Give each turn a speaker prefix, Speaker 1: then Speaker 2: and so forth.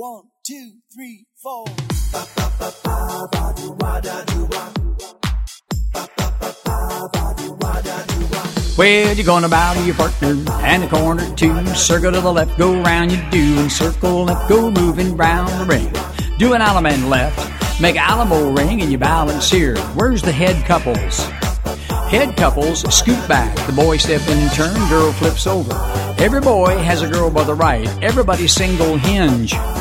Speaker 1: 1, 2, 3, 4.
Speaker 2: Well, you're gonna bow to your partner and a corner two. Circle to the left, go round you do, and circle left, go moving round the ring. Do an Allemande left, make an Alamo ring, and you balance here. Where's the head couples? Head couples scoot back. The boy step in and turn, girl flips over. Every boy has a girl by the right. Everybody single hinge.